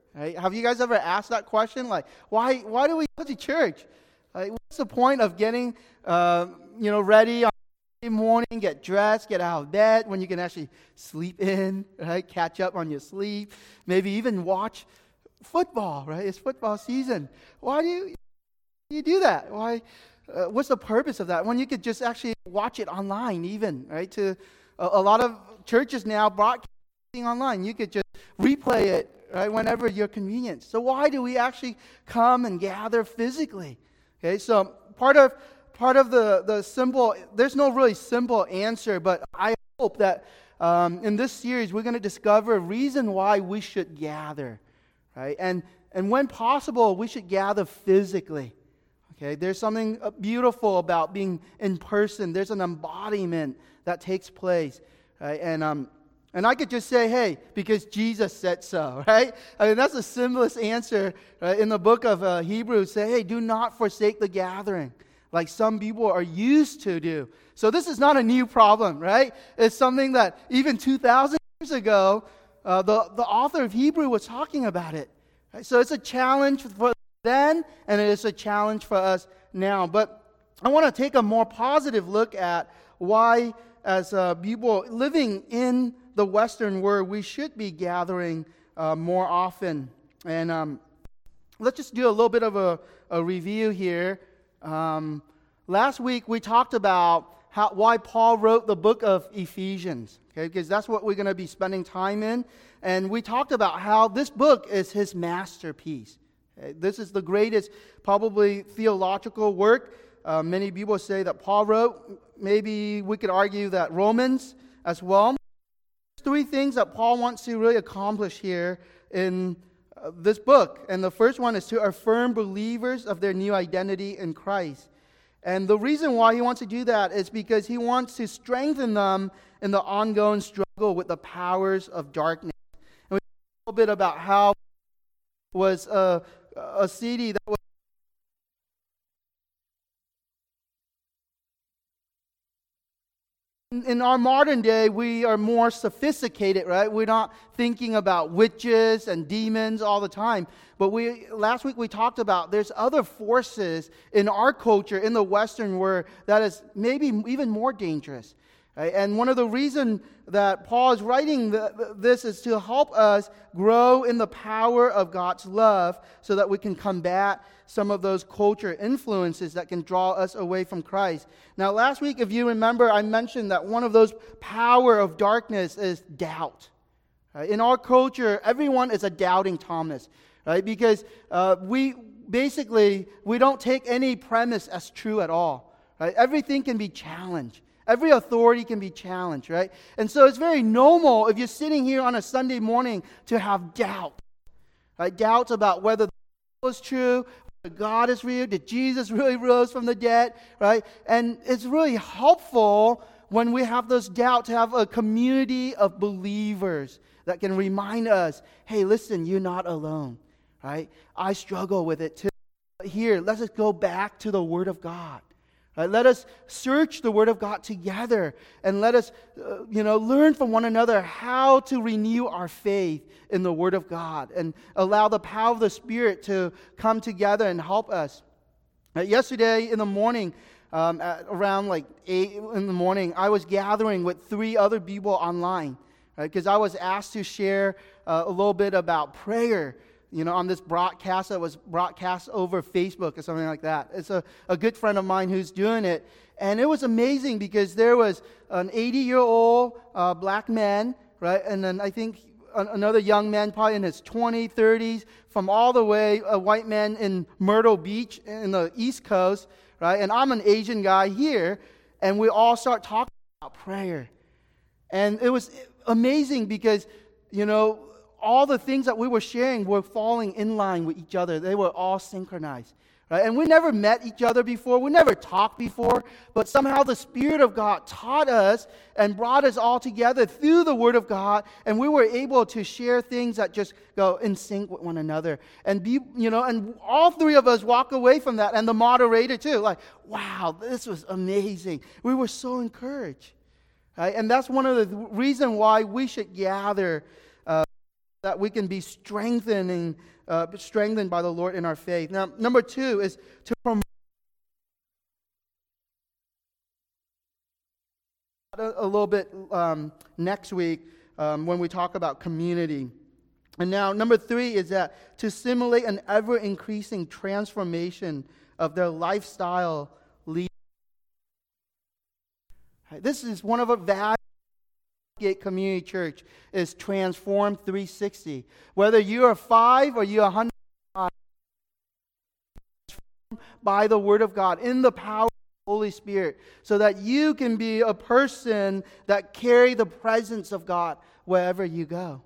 Right? Have you guys ever asked that question? Like, why do we go to church? Like, what's the point of getting ready on Sunday morning, get dressed, get out of bed when you can actually sleep in, right? Catch up on your sleep, maybe even watch football, right? It's football season. Why do you do that? Why? What's the purpose of that? When you could just actually watch it online, even, right? To a lot of churches now broadcasting online, you could just replay it, right, whenever you're convenient. So why do we actually come and gather physically? Okay, so part of the simple, there's no really simple answer, but I hope that in this series we're going to discover a reason why we should gather, right? And when possible, we should gather physically. Okay, there's something beautiful about being in person. There's an embodiment that takes place, right? And I could just say, hey, because Jesus said so, right? I mean, that's the simplest answer, right? In the book of Hebrews. Say, hey, do not forsake the gathering, like some people are used to do. So this is not a new problem, right? It's something that even 2,000 years ago, the author of Hebrew was talking about it. Right? So it's a challenge for then, and it is a challenge for us now. But I want to take a more positive look at why, as people living in the Western world, we should be gathering more often. And let's just do a little bit of a review here. Last week we talked about why Paul wrote the book of Ephesians, okay? Because that's what we're going to be spending time in. And we talked about how this book is his masterpiece. Okay? This is the greatest, probably, theological work. Many people say that Paul wrote. Maybe we could argue that Romans as well. Three things that Paul wants to really accomplish here in this book. And the first one is to affirm believers of their new identity in Christ. And the reason why he wants to do that is because he wants to strengthen them in the ongoing struggle with the powers of darkness. And we talked a little bit about how it was a city that was in our modern day, we are more sophisticated, right? We're not thinking about witches and demons all the time. But last week we talked about there's other forces in our culture, in the Western world, that is maybe even more dangerous. Right? And one of the reasons that Paul is writing this is to help us grow in the power of God's love so that we can combat some of those culture influences that can draw us away from Christ. Now, last week, if you remember, I mentioned that one of those power of darkness is doubt. Right? In our culture, everyone is a doubting Thomas, right? Because we don't take any premise as true at all. Right? Everything can be challenged. Every authority can be challenged, right? And so it's very normal if you're sitting here on a Sunday morning to have doubt. Right? Doubts about whether the Bible is true, whether God is real, did Jesus really rose from the dead, right? And it's really helpful when we have those doubts to have a community of believers that can remind us, hey, listen, you're not alone, right? I struggle with it too. Here, let's just go back to the Word of God. Let us search the Word of God together and let us, learn from one another how to renew our faith in the Word of God and allow the power of the Spirit to come together and help us. Yesterday in the morning, at around 8 in the morning, I was gathering with 3 other people online because I was asked to share a little bit about prayer. On this broadcast that was broadcast over Facebook or something like that. It's a good friend of mine who's doing it. And it was amazing because there was an 80-year-old black man, right? And then I think another young man, probably in his 20s, 30s, from all the way, a white man in Myrtle Beach in the East Coast, right? And I'm an Asian guy here. And we all start talking about prayer. And it was amazing because, all the things that we were sharing were falling in line with each other. They were all synchronized. Right? And we never met each other before. We never talked before. But somehow the Spirit of God taught us and brought us all together through the Word of God. And we were able to share things that just go in sync with one another. And and all 3 of us walk away from that. And the moderator too. Like, wow, this was amazing. We were so encouraged. Right? And that's one of the reasons why we should gather that we can be strengthened by the Lord in our faith. Now, number 2 is to promote a little bit next week when we talk about community. And now, number 3 is that to simulate an ever-increasing transformation of their lifestyle leaders. This is one of our values. Gate Community Church is Transform 360. Whether you're 5 or you're 100, by the Word of God, in the power of the Holy Spirit, so that you can be a person that carry the presence of God wherever you go.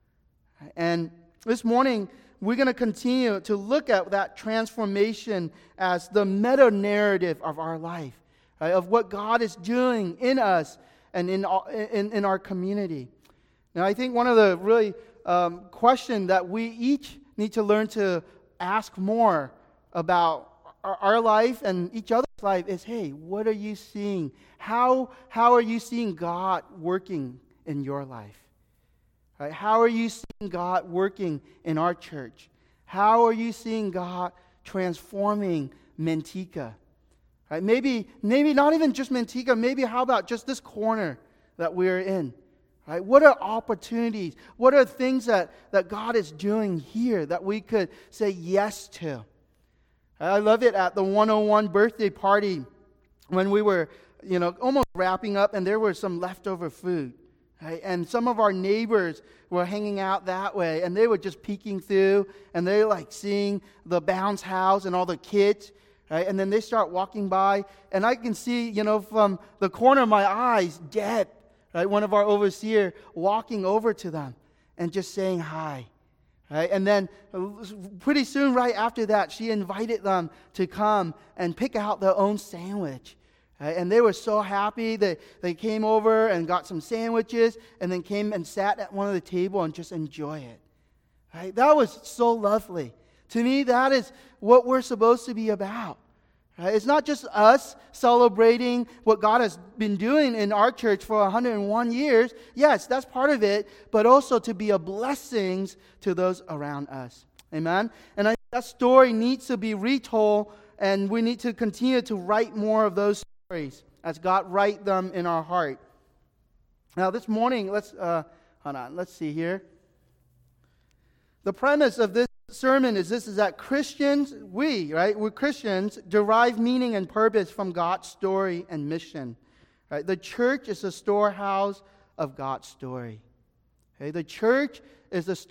And this morning, we're going to continue to look at that transformation as the meta-narrative of our life, right? Of what God is doing in us and in our community. Now, I think one of the really questions that we each need to learn to ask more about our life and each other's life is, hey, what are you seeing? How are you seeing God working in your life? Right? How are you seeing God working in our church? How are you seeing God transforming Manteca? Right? Maybe not even just Manteca. Maybe how about just this corner that we're in? Right? What are opportunities? What are things that God is doing here that we could say yes to? I love it at the 101 birthday party when we were, almost wrapping up, and there was some leftover food. Right? And some of our neighbors were hanging out that way, and they were just peeking through, and they were seeing the bounce house and all the kids. Right? And then they start walking by, and I can see, from the corner of my eyes, Deb, right, one of our overseers, walking over to them and just saying hi. Right? And then pretty soon, right after that, she invited them to come and pick out their own sandwich. Right? And they were so happy that they came over and got some sandwiches and then came and sat at one of the table and just enjoy it. Right? That was so lovely. To me, that is what we're supposed to be about. Right? It's not just us celebrating what God has been doing in our church for 101 years. Yes, that's part of it, but also to be a blessing to those around us. Amen? And I think that story needs to be retold, and we need to continue to write more of those stories as God write them in our heart. Now, this morning, let's see here. The premise of this sermon is that Christians, we're Christians, derive meaning and purpose from God's story and mission. Right? The church is a storehouse of God's story. Okay? The church is the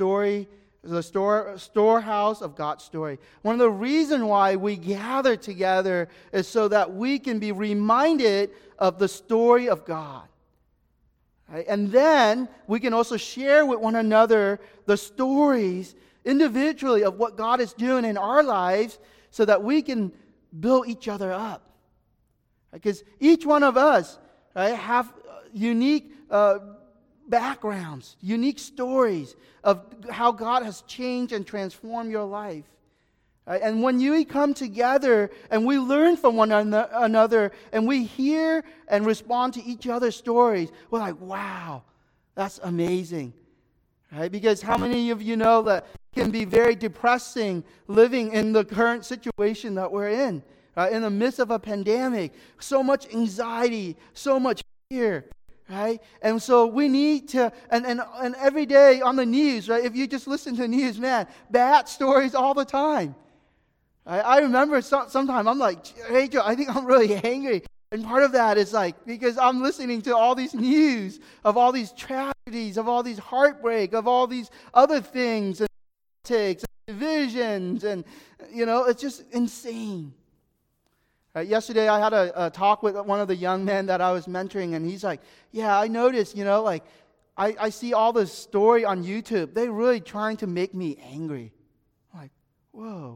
storehouse of God's story. One of the reasons why we gather together is so that we can be reminded of the story of God. Right? And then we can also share with one another the stories individually of what God is doing in our lives so that we can build each other up. Because each one of us, right, have unique backgrounds, unique stories of how God has changed and transformed your life. Right? And when you come together and we learn from one another and we hear and respond to each other's stories, we're like, wow, that's amazing. Right? Because how many of you know that it can be very depressing living in the current situation that we're in? Right? In the midst of a pandemic, so much anxiety, so much fear. Right? And so we need to, and every day on the news, right? If you just listen to the news, man, bad stories all the time. I remember sometime I'm like, hey Joe, I think I'm really angry. And part of that is because I'm listening to all these news of all these tragedies, of all these heartbreak, of all these other things, and politics, and divisions, and, it's just insane. Yesterday I had a talk with one of the young men that I was mentoring, and he's like, yeah, I noticed, I see all this story on YouTube. They're really trying to make me angry. I'm like, whoa.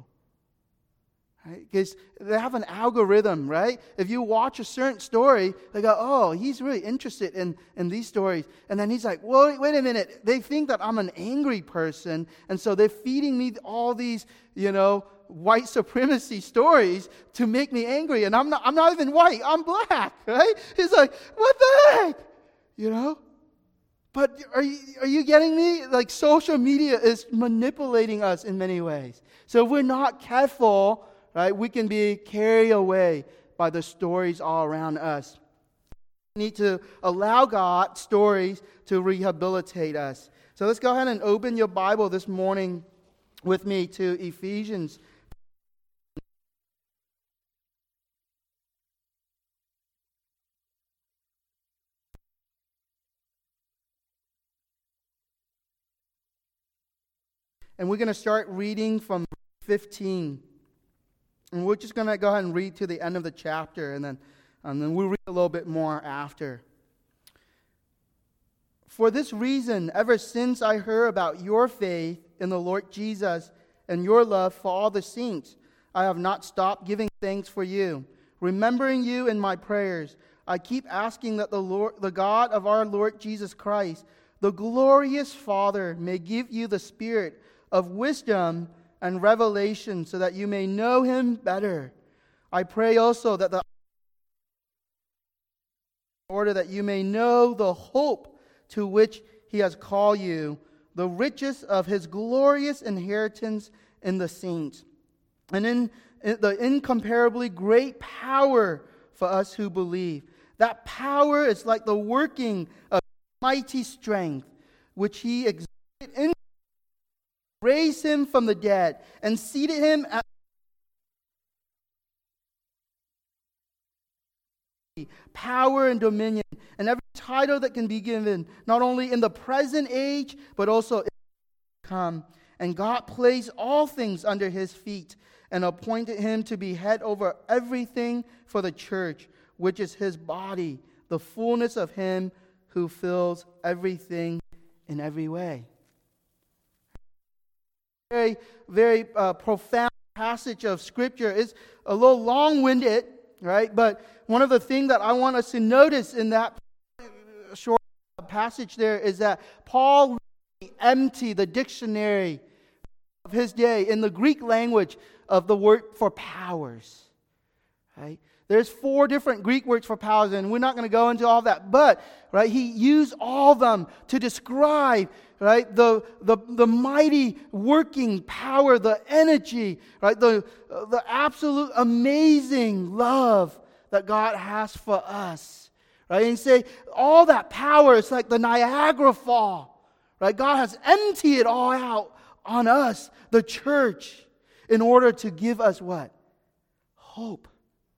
Because they have an algorithm, right? If you watch a certain story, they go, oh, he's really interested in these stories. And then he's like, well, wait a minute. They think that I'm an angry person, and so they're feeding me all these, white supremacy stories to make me angry. And I'm not even white. I'm black, right? He's like, what the heck? But are you getting me? Like, social media is manipulating us in many ways. So if we're not careful, right, we can be carried away by the stories all around us. We need to allow God's stories to rehabilitate us. So let's go ahead and open your Bible this morning with me to Ephesians. And we're going to start reading from 15. And we're just going to go ahead and read to the end of the chapter, and then we'll read a little bit more after. For this reason, ever since I heard about your faith in the Lord Jesus and your love for all the saints, I have not stopped giving thanks for you, remembering you in my prayers. I keep asking that the God of our Lord Jesus Christ, the glorious Father, may give you the spirit of wisdom and revelation so that you may know him better. I pray also that in order that you may know the hope to which he has called you, the riches of his glorious inheritance in the saints, and in the incomparably great power for us who believe. That power is like the working of mighty strength, which he exerted in, raised him from the dead, and seated him at power and dominion, and every title that can be given, not only in the present age, but also in the come. And God placed all things under his feet, and appointed him to be head over everything for the church, which is his body, the fullness of him who fills everything in every way. Very, very profound passage of Scripture. It's a little long-winded, right? But one of the things that I want us to notice in that short passage there is that Paul emptied the dictionary of his day in the Greek language of the word for powers, right? There's 4 different Greek words for powers, and we're not going to go into all that. But, right, he used all of them to describe, right, the mighty working power, the energy, right, the absolute amazing love that God has for us, right? And say all that power is like the Niagara Fall, right? God has emptied it all out on us, the church, in order to give us what? Hope.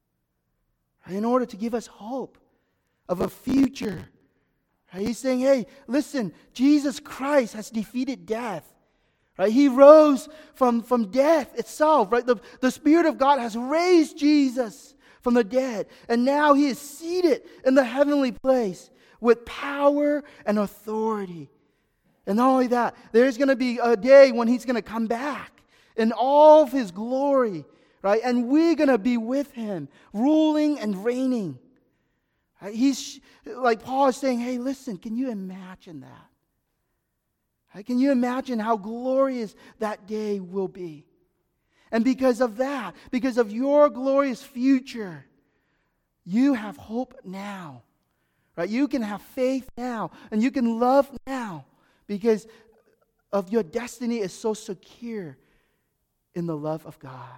In order to give us hope of a future. Right? He's saying, hey, listen, Jesus Christ has defeated death. Right? He rose from death itself. Right? The Spirit of God has raised Jesus from the dead. And now he is seated in the heavenly place with power and authority. And not only that, there's going to be a day when he's going to come back in all of his glory. Right? And we're going to be with him, ruling and reigning. Right? He's like Paul is saying, hey, listen, can you imagine that? Right? Can you imagine how glorious that day will be? And because of that, because of your glorious future, you have hope now. Right? You can have faith now, and you can love now, because of your destiny is so secure in the love of God.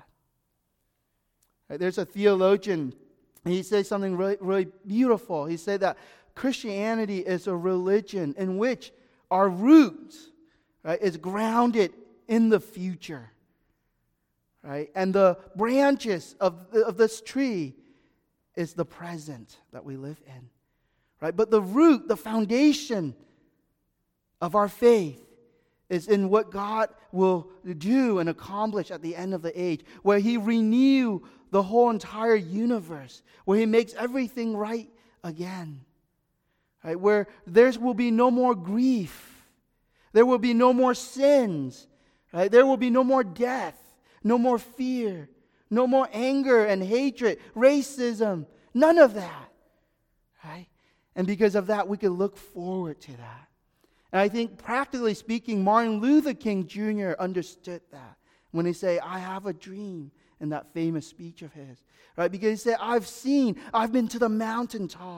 There's a theologian, and he says something really, really beautiful. He said that Christianity is a religion in which our roots, right, is grounded in the future. Right? And the branches of this tree is the present that we live in. Right? But the root, the foundation of our faith is in what God will do and accomplish at the end of the age, where he renew the whole entire universe, where he makes everything right again. Right? Where there will be no more grief. There will be no more sins. Right? There will be no more death, no more fear, no more anger and hatred, racism, none of that. Right? And because of that, we can look forward to that. And I think, practically speaking, Martin Luther King Jr. understood that when he said, I have a dream, in that famous speech of his. Right? Because he said, I've been to the mountaintop.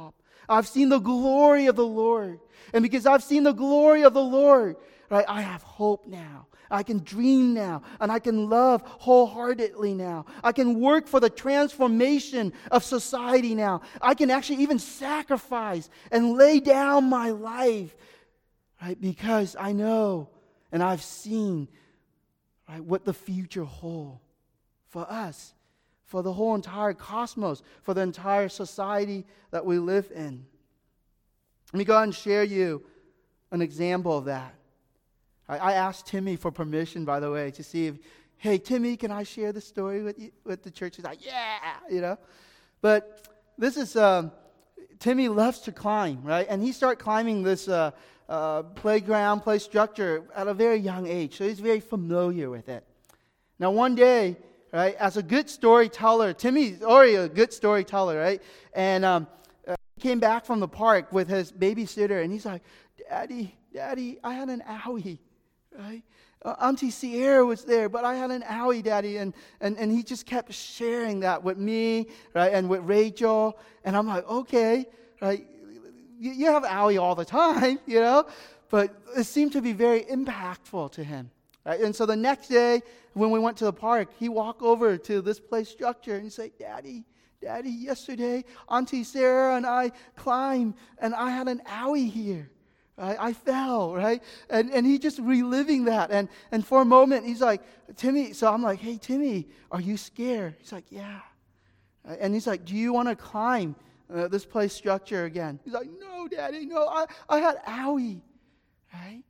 I've seen the glory of the Lord. And because I've seen the glory of the Lord, right, I have hope now. I can dream now, and I can love wholeheartedly now. I can work for the transformation of society now. I can actually even sacrifice and lay down my life, right, because I know and I've seen, right, what the future holds for us, for the whole entire cosmos, for the entire society that we live in. Let me go ahead and share you an example of that. I asked Timmy for permission, by the way, to see if, hey, Timmy, can I share this story with you, with the church? He's like, yeah, But this is, Timmy loves to climb, right? And he started climbing this playground, play structure at a very young age. So he's very familiar with it. Now, one day, right, as a good storyteller, Timmy's already a good storyteller, right? And he came back from the park with his babysitter, and he's like, Daddy, I had an owie. Right? Auntie Sierra was there, but I had an owie, Daddy. And he just kept sharing that with me, right, and with Rachel. And I'm like, okay, right, you have owie all the time, But it seemed to be very impactful to him. Right? And so the next day, when we went to the park, he walked over to this play structure and he said, Daddy, yesterday, Auntie Sarah and I climbed, and I had an owie here. I fell, right? And he just reliving that. And for a moment, he's like, Timmy, so I'm like, hey, Timmy, are you scared? He's like, yeah. And he's like, do you want to climb this play structure again? He's like, no, Daddy, no, I had owie, right?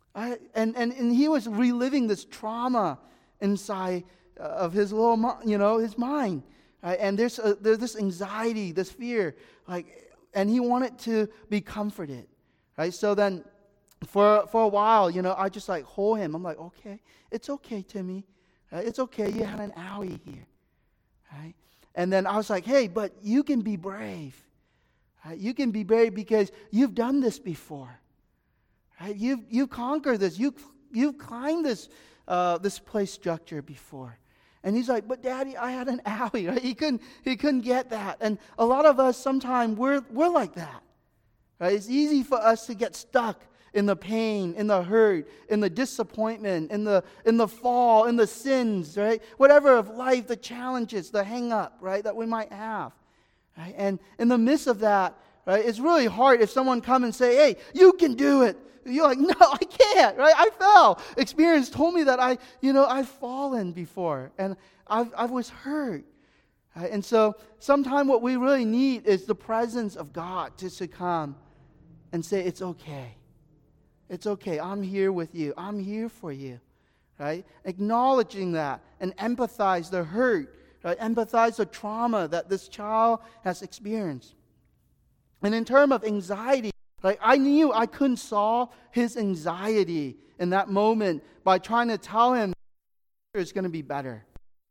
And he was reliving this trauma inside of his little, his mind. Right? And there's this anxiety, this fear, and he wanted to be comforted. Right? So then for a while, I just hold him. I'm like, okay, it's okay, Timmy. It's okay, you had an owie here. Right? And then I was like, hey, but you can be brave. Right? You can be brave because you've done this before. Right? You've conquered this. You've climbed this play structure before. And he's like, but Daddy, I had an owie. Right? He couldn't get that. And a lot of us sometimes we're like that. Right? It's easy for us to get stuck in the pain, in the hurt, in the disappointment, in the fall, in the sins, right? Whatever of life, the challenges, the hang-up, right, that we might have. Right? And in the midst of that, right, it's really hard if someone come and say, hey, you can do it. You're like, no, I can't, right? I fell. Experience told me that I've fallen before, and I was hurt. Right? And so sometimes what we really need is the presence of God to come and say, it's okay. It's okay. I'm here with you. I'm here for you. Right? Acknowledging that and empathize the hurt. Right? Empathize the trauma that this child has experienced. And in terms of anxiety, I knew I couldn't solve his anxiety in that moment by trying to tell him it's going to be better.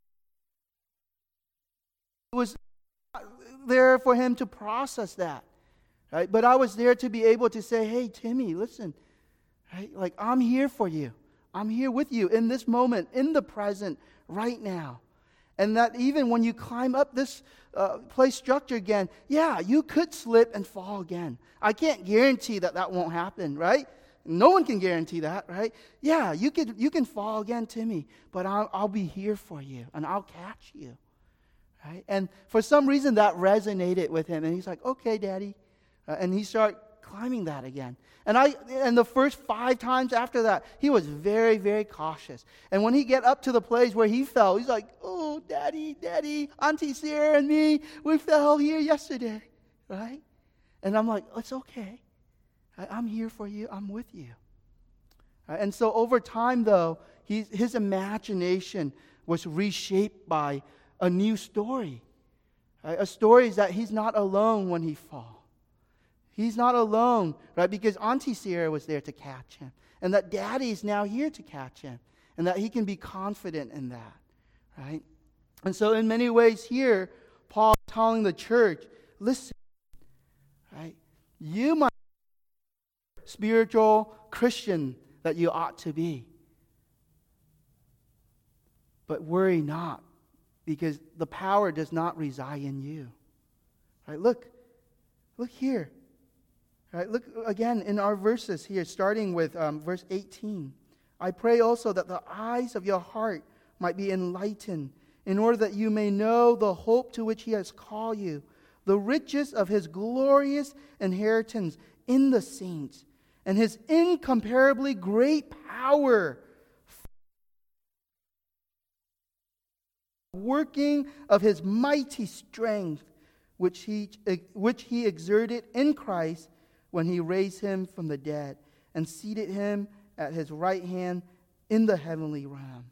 It was there for him to process that. Right? But I was there to be able to say, hey, Timmy, listen, right? I'm here for you. I'm here with you in this moment, in the present, right now. And that even when you climb up this play structure again, yeah, you could slip and fall again. I can't guarantee that won't happen, right? No one can guarantee that, right? Yeah, you can fall again, Timmy, but I'll be here for you, and I'll catch you. Right? And for some reason, that resonated with him, and he's like, okay, Daddy. And he started climbing that again. And the first 5 times after that, he was very, very cautious. And when he get up to the place where he fell, he's like, oh, Daddy, Auntie Sarah and me, we fell here yesterday. Right? And I'm like, it's okay. I'm here for you. I'm with you. And so over time, though, his imagination was reshaped by a new story. Right? A story is that he's not alone when he falls. He's not alone, right? Because Auntie Sierra was there to catch him. And that Daddy's now here to catch him. And that he can be confident in that, right? And so in many ways here, Paul is telling the church, listen, right? You might be a spiritual Christian that you ought to be. But worry not, because the power does not reside in you. Right? Look Look here. Right, look again in our verses here, starting with verse 18. I pray also that the eyes of your heart might be enlightened, in order that you may know the hope to which he has called you, the riches of his glorious inheritance in the saints, and his incomparably great power, working of his mighty strength, which he exerted in Christ when he raised him from the dead and seated him at his right hand in the heavenly realm.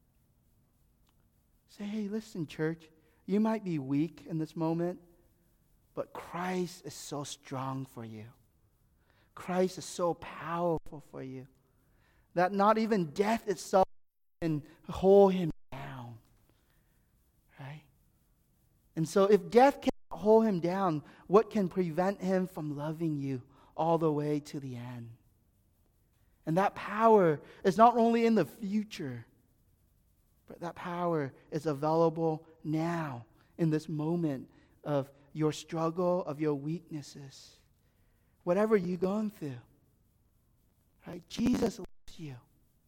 Say, hey, listen, church, you might be weak in this moment, but Christ is so strong for you. Christ is so powerful for you that not even death itself can hold him down. Right? And so if death can't hold him down, what can prevent him from loving you all the way to the end? And that power is not only in the future, but that power is available now in this moment of your struggle, of your weaknesses. Whatever you're going through. Right? Jesus loves you.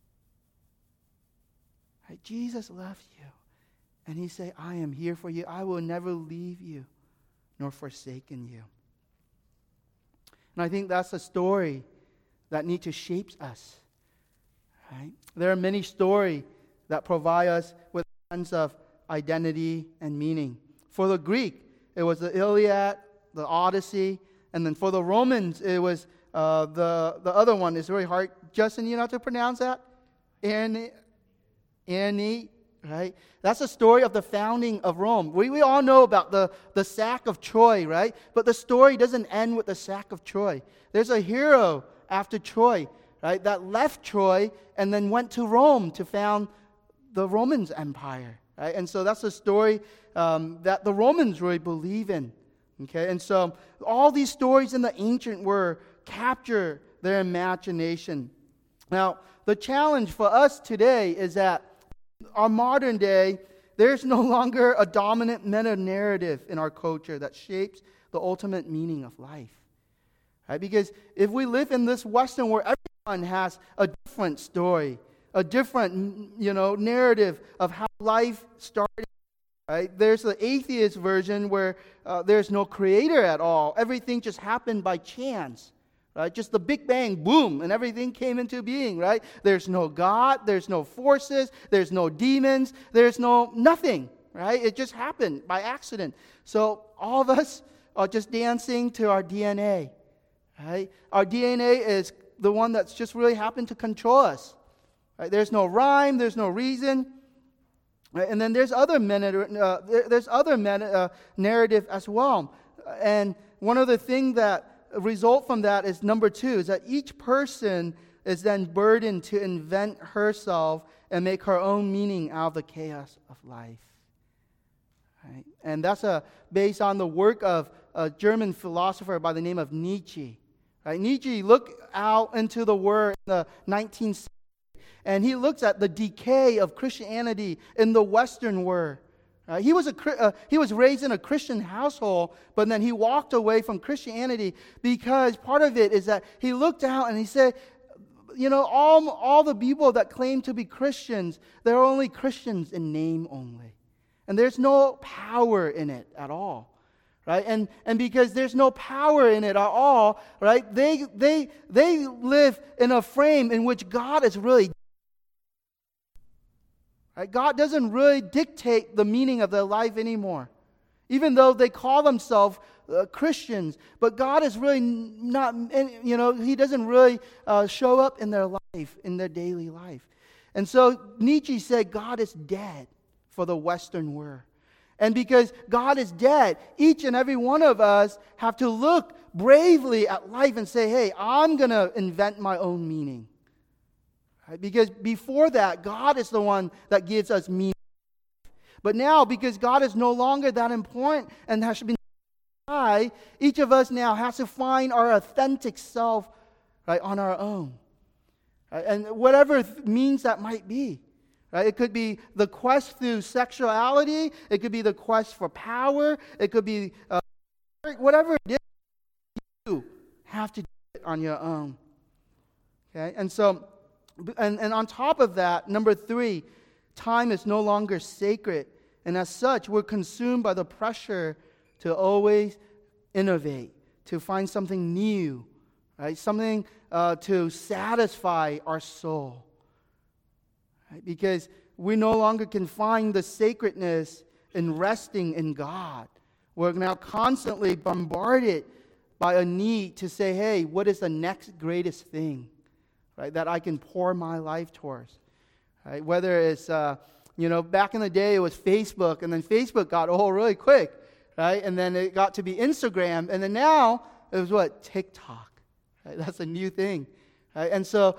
Right? Jesus loves you. And he said, I am here for you. I will never leave you nor forsaken you. And I think that's a story that needs to shape us. Right? There are many stories that provide us with a sense of identity and meaning. For the Greek, it was the Iliad, the Odyssey, and then for the Romans, it was the other one. It's really hard. Justin, you know how to pronounce that? Aeneid, right? That's the story of the founding of Rome. We all know about the sack of Troy, right? But the story doesn't end with the sack of Troy. There's a hero after Troy, right, that left Troy and then went to Rome to found the Romans Empire, right? And so that's a story that the Romans really believe in, okay? And so all these stories in the ancient world capture their imagination. Now, the challenge for us today is that our modern day, there's no longer a dominant meta-narrative in our culture that shapes the ultimate meaning of life. Right? Because if we live in this Western world, everyone has a different story, a different, narrative of how life started. Right? There's the atheist version where there's no creator at all. Everything just happened by chance. Right? Just the Big Bang, boom, and everything came into being, right? There's no God, there's no forces, there's no demons, there's nothing, right? It just happened by accident. So all of us are just dancing to our DNA, right? Our DNA is the one that's just really happened to control us. Right? There's no rhyme, there's no reason. Right? And then there's other narrative as well. And one of the things that result from that is number 2, is that each person is then burdened to invent herself and make her own meaning out of the chaos of life. Right? And that's based on the work of a German philosopher by the name of Nietzsche. Right? Nietzsche looked out into the world in the 19th century, and he looks at the decay of Christianity in the Western world. He was raised in a Christian household, but then he walked away from Christianity because part of it is that he looked out and he said, all the people that claim to be Christians, they're only Christians in name only. And there's no power in it at all. Right? And because there's no power in it at all, right? They live in a frame in which God is really. Right? God doesn't really dictate the meaning of their life anymore. Even though they call themselves Christians, but God is really not, He doesn't really show up in their life, in their daily life. And so Nietzsche said God is dead for the Western world. And because God is dead, each and every one of us have to look bravely at life and say, hey, I'm going to invent my own meaning. Right? Because before that, God is the one that gives us meaning. But now, because God is no longer that important and has been high, each of us now has to find our authentic self, right, on our own. Right? And whatever means that might be. Right? It could be the quest through sexuality. It could be the quest for power. It could be whatever it is. have to do it on your own. Okay? And so, and on top of that, number 3, time is no longer sacred. And as such, we're consumed by the pressure to always innovate, to find something new, right? Something to satisfy our soul. Right? Because we no longer can find the sacredness in resting in God. We're now constantly bombarded by a need to say, hey, what is the next greatest thing, right, that I can pour my life towards? Right? Whether it's, back in the day it was Facebook, and then Facebook got old really quick, right? And then it got to be Instagram, and then now it was what? TikTok. Right? That's a new thing. Right? And so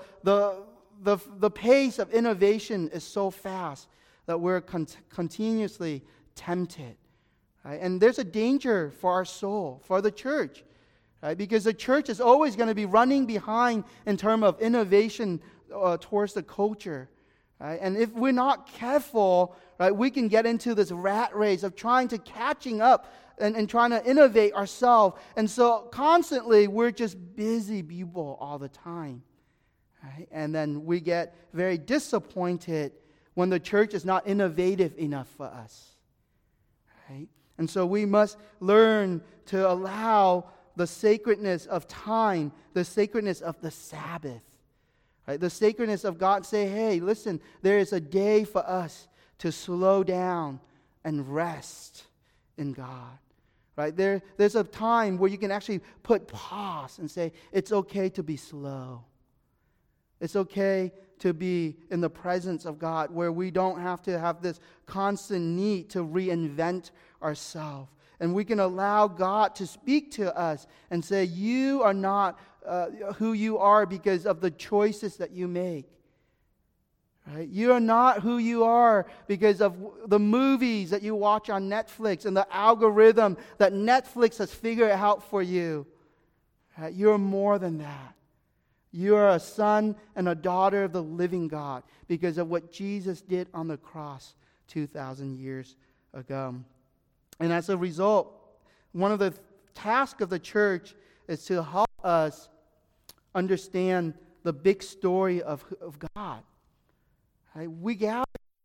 the pace of innovation is so fast that we're continuously tempted. Right? And there's a danger for our soul, for the church. Right? Because the church is always going to be running behind in terms of innovation towards the culture. Right? And if we're not careful, right, we can get into this rat race of trying to catching up and trying to innovate ourselves. And so constantly we're just busy people all the time. Right? And then we get very disappointed when the church is not innovative enough for us. Right? And so we must learn to allow the sacredness of time, the sacredness of the Sabbath, right? The sacredness of God. Say, hey, listen, there is a day for us to slow down and rest in God. Right? There's a time where you can actually put pause and say, it's okay to be slow. It's okay to be in the presence of God, where we don't have to have this constant need to reinvent ourselves. And we can allow God to speak to us and say, you are not who you are because of the choices that you make. Right? You are not who you are because of the movies that you watch on Netflix and the algorithm that Netflix has figured out for you. Right? You're more than that. You are a son and a daughter of the living God because of what Jesus did on the cross 2,000 years ago. And as a result, one of the tasks of the church is to help us understand the big story of God. Right? We gather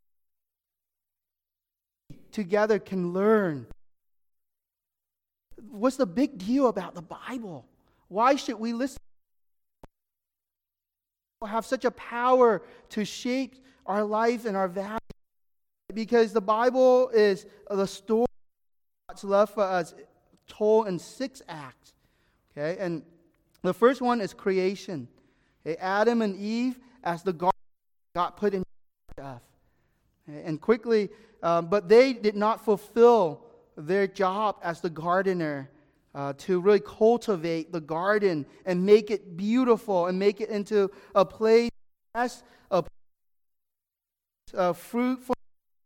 together can learn. What's the big deal about the Bible? Why should we listen? Have such a power to shape our life and our values. Because the Bible is the story of God's love for us told in 6 acts. Okay, and the first one is creation. Okay, Adam and Eve as the garden got put in charge of. Okay, and quickly, but they did not fulfill their job as the gardener to really cultivate the garden and make it beautiful and make it into a place of fruitful.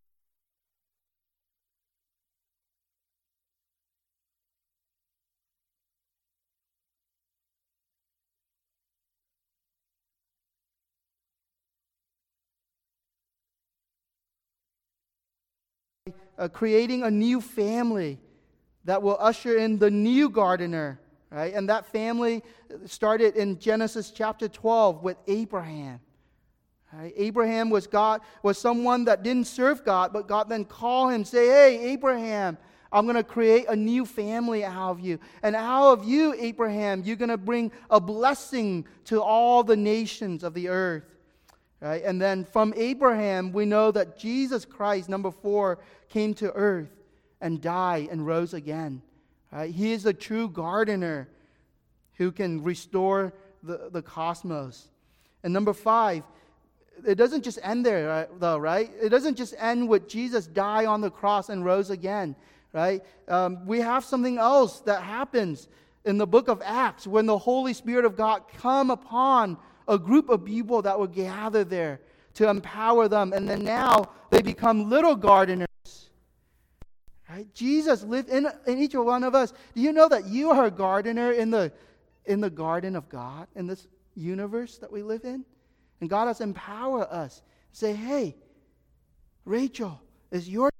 Creating a new family that will usher in the new gardener, right? And that family started in Genesis chapter 12 with Abraham. Right? Abraham was someone that didn't serve God, but God then called him, say, hey, Abraham, I'm going to create a new family out of you. And out of you, Abraham, you're going to bring a blessing to all the nations of the earth. Right? And then from Abraham, we know that Jesus Christ, number 4, came to earth and died and rose again. Right? He is a true gardener who can restore the cosmos. And number 5, it doesn't just end there, though, right? It doesn't just end with Jesus died on the cross and rose again, right? We have something else that happens in the book of Acts when the Holy Spirit of God come upon a group of people that would gather there to empower them. And then now they become little gardeners. Right? Jesus lived in each one of us. Do you know that you are a gardener in the garden of God, in this universe that we live in? And God has empowered us. Say, hey, Rachel, is your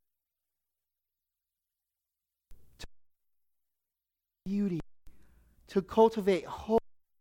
beauty, to cultivate hope,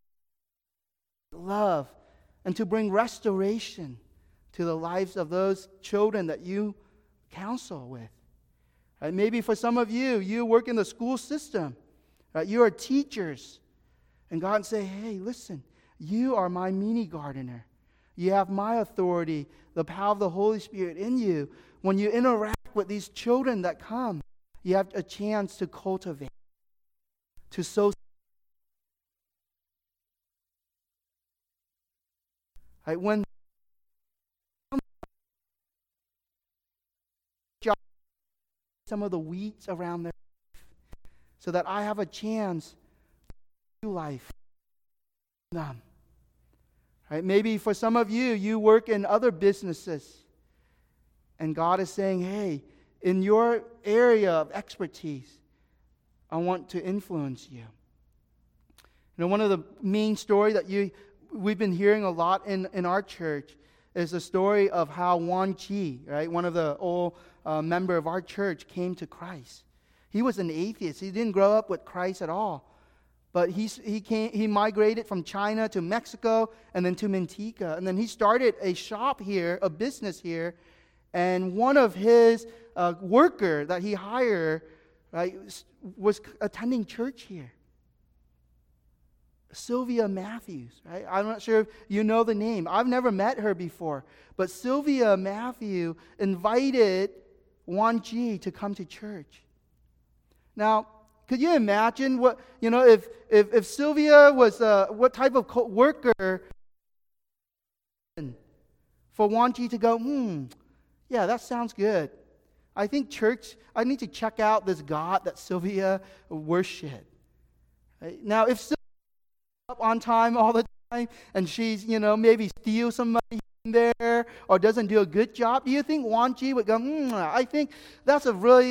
love, and to bring restoration to the lives of those children that you counsel with. Right? Maybe for some of you, you work in the school system. Right? You are teachers. And God say, hey, listen, you are my mini gardener. You have my authority, the power of the Holy Spirit in you. When you interact with these children that come, you have a chance to cultivate, to sow. Right? When some of the weeds around their life, so that I have a chance to do life in them. Right? Maybe for some of you, you work in other businesses, and God is saying, hey, in your area of expertise, I want to influence you. You know, one of the main stories that we've been hearing a lot in our church is the story of how Wan Chi, right, one of the old member of our church, came to Christ. He was an atheist. He didn't grow up with Christ at all. But he migrated from China to Mexico and then to Manteca. And then he started a shop here, a business here. And one of his worker that he hired, right, was attending church here. Sylvia Matthews, right? I'm not sure if you know the name. I've never met her before. But Sylvia Matthews invited Wan Chi to come to church. Now, could you imagine what, if Sylvia was what type of worker for Wan Chi to go, yeah, that sounds good. I think church, I need to check out this God that Sylvia worshiped. Right? Now, if Sylvia up on time all the time and she's, maybe steals some money in there or doesn't do a good job, do you think Wan Chi would go, I think that's a really,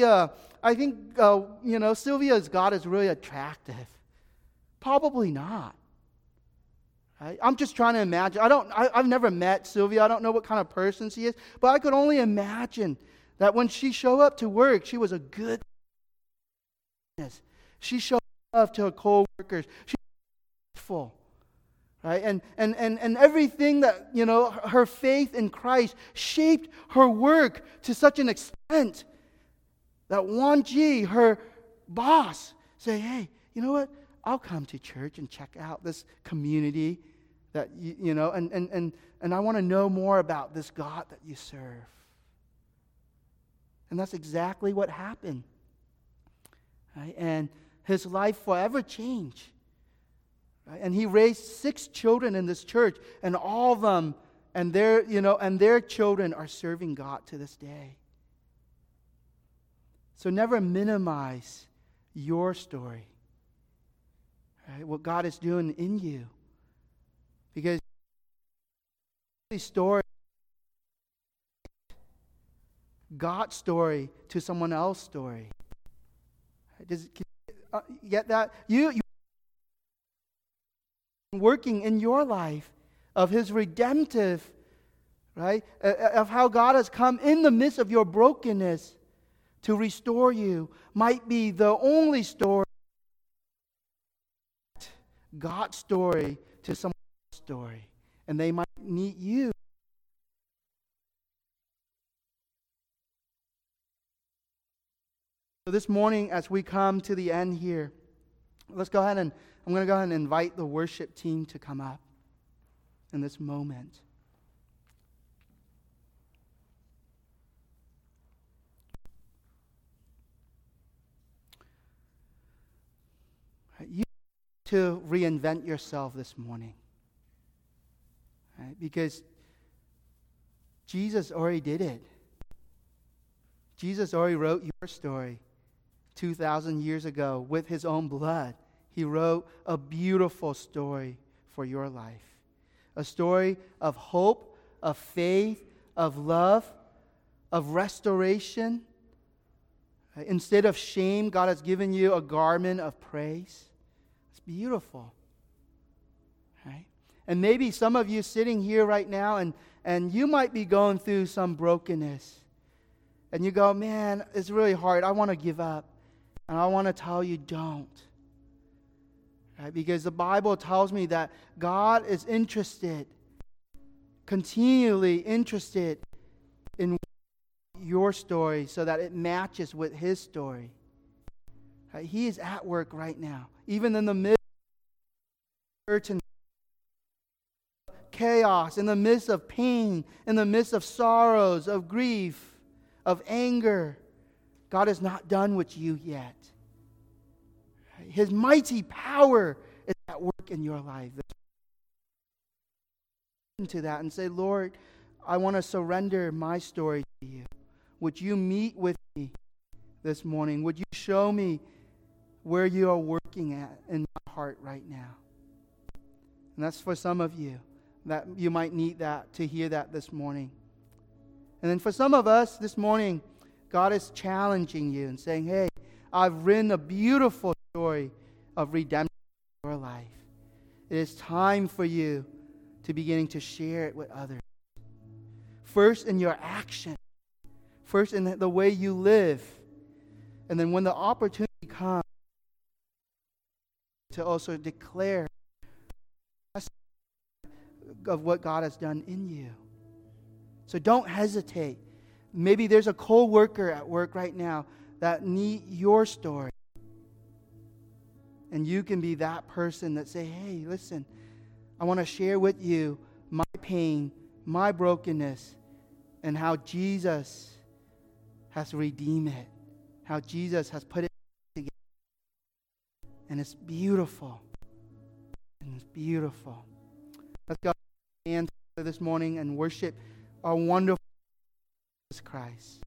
Sylvia's God is really attractive? Probably not. Right? I'm just trying to imagine. I've never met Sylvia. I don't know what kind of person she is, but I could only imagine that when she showed up to work, she was a good business. She showed love to her co-workers. She was faithful. Right? And everything that, her faith in Christ shaped her work to such an extent that Wan Chi, her boss, say, hey, you know what? I'll come to church and check out this community that, and I want to know more about this God that you serve. And that's exactly what happened. Right? And his life forever changed. Right? And he raised 6 children in this church, and all of them and their children are serving God to this day. So never minimize your story. Right? What God is doing in you. Because story, God's story to someone else's story. Can you get that? You working in your life of His redemptive, right? Of how God has come in the midst of your brokenness to restore you might be the only story, God's story to someone else's story. And they might need you. So this morning, as we come to the end here, I'm going to go ahead and invite the worship team to come up in this moment. You need to reinvent yourself this morning. Right? Because Jesus already did it. Jesus already wrote your story 2,000 years ago with His own blood. He wrote a beautiful story for your life. A story of hope, of faith, of love, of restoration. Instead of shame, God has given you a garment of praise. It's beautiful. Right? And maybe some of you sitting here right now, and you might be going through some brokenness. And you go, man, it's really hard. I want to give up. And I want to tell you, don't. Right? Because the Bible tells me that God is interested, continually interested in your story so that it matches with His story. Right? He is at work right now. Even in the midst of uncertainty, chaos, in the midst of pain, in the midst of sorrows, of grief, of anger, God is not done with you yet. His mighty power is at work in your life. To that and say, Lord, I want to surrender my story to you. Would you meet with me this morning? Would you show me where you are working at in my heart right now? And that's for some of you, that you might need that, to hear that this morning. And then for some of us this morning, God is challenging you and saying, hey, I've written a beautiful story of redemption in your life. It is time for you to beginning to share it with others. First in your action. First in the way you live. And then when the opportunity comes, to also declare of what God has done in you. So don't hesitate. Maybe there's a co-worker at work right now that need your story. And you can be that person that say, hey, listen, I want to share with you my pain, my brokenness, and how Jesus has redeemed it. How Jesus has put it together. And it's beautiful. And it's beautiful. Let's go stand this morning and worship our wonderful Jesus Christ.